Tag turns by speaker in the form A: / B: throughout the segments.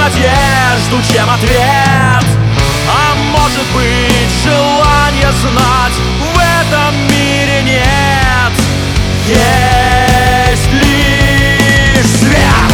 A: надежду, чем ответ. А может быть, желание знать в этом мире нет. Есть лишь свет.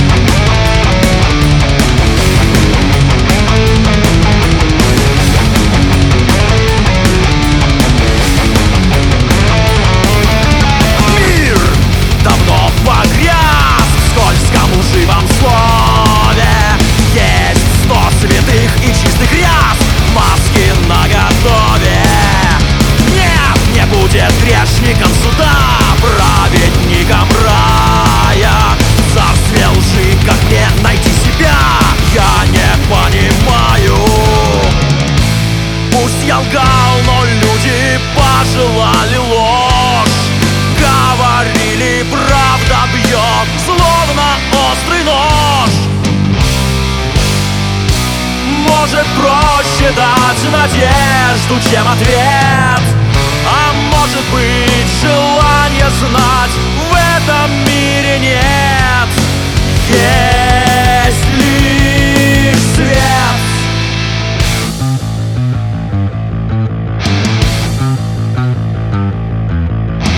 A: Мир давно погряз в скользком лживом слове. Есть 100 святых и чистых ряс, маски наготове. Нет, не будет грешникам суда, праведникам рая. В царстве лжи, как мне найти себя, я не понимаю. Пусть я лгал, но люди пожелали ложь. Говорили, правда бьет, словно острый нож. Может, проще дать надежду, чем ответ. А может быть, желание знать в этом мире нет.